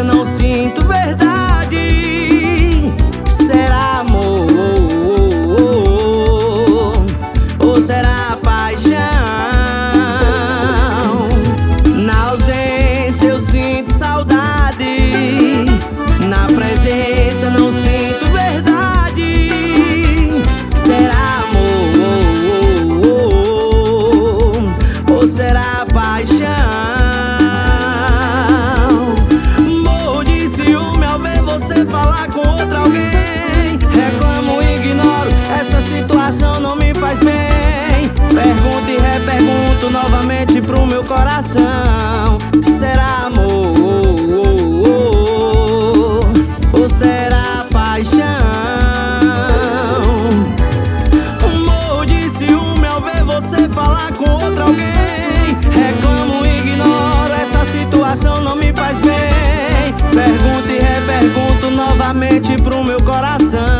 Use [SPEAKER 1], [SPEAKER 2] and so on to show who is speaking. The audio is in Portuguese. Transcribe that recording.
[SPEAKER 1] presença não sinto verdade. Será amor ou será paixão? Na ausência eu sinto saudade, na presença não sinto verdade. Será amor ou será paixão? Morro de ciúme ao ver você falar com outra alguém. Reclamo, ignoro, essa situação não me faz bem. Pergunto e repergunto novamente pro meu coração: será amor ou será paixão? Morro de ciúme ao ver você falar com outra alguém. Reclamo, ignoro, essa situação não me faz bem. Pergunto e repergunto novamente pro meu coração: